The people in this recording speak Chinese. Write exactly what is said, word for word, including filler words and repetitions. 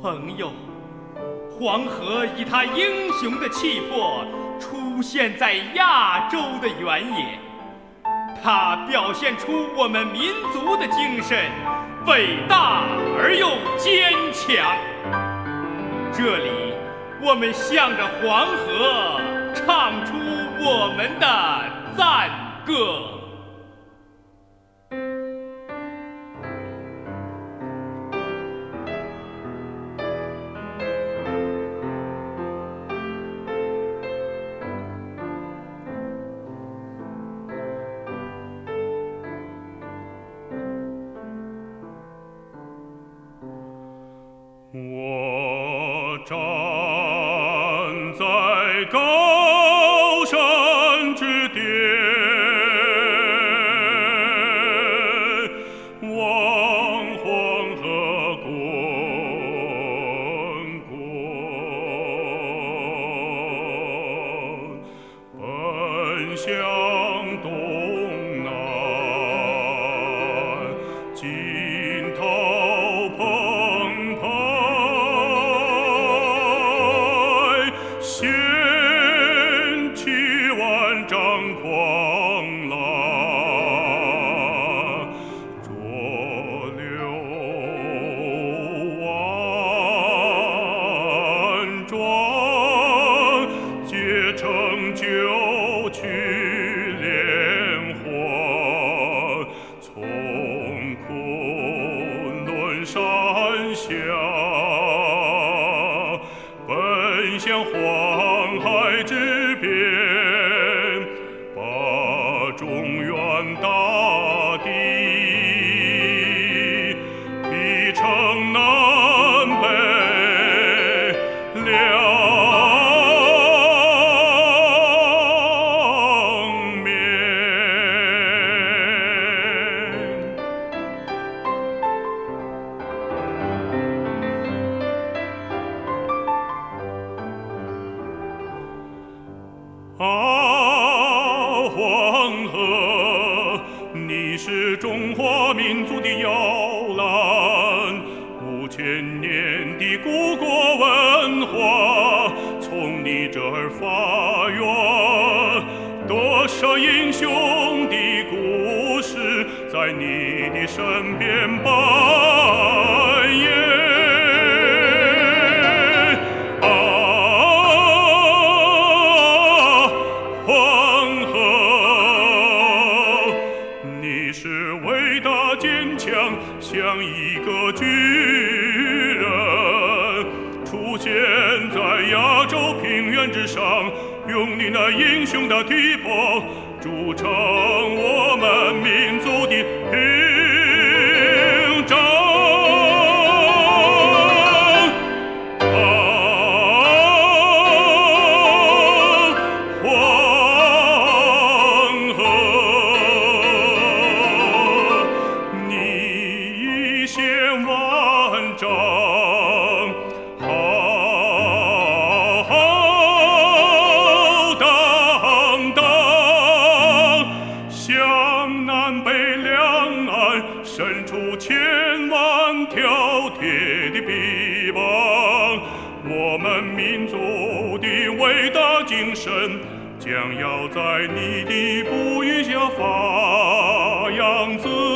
朋友，黄河以它英雄的气魄出现在亚洲的原野，它表现出我们民族的精神，伟大而又坚强。这里，我们向着黄河唱出我们的赞歌。 我站在高山之巅，望黄河滚滚，奔向东南，惊涛澎湃，掀起万丈狂浪，浊流万庄，皆成就去连环，从昆仑山下奔向黄海之边，把中原大地劈成南北两面。啊，黄河，你是中华民族的摇篮，五千年的故国文化从你这儿发源，多少英雄的故事在你的身边扮演。啊，黄河，你是伟大坚强，像一个巨人，出现在亚洲平原之上，用你那英雄的体魄铸成我们民族的屏障。啊，黄河，你一线万丈，浩浩荡荡，向南北两岸伸出千万条铁的臂膀，我们民族的伟大精神将要在你的哺育下发扬滋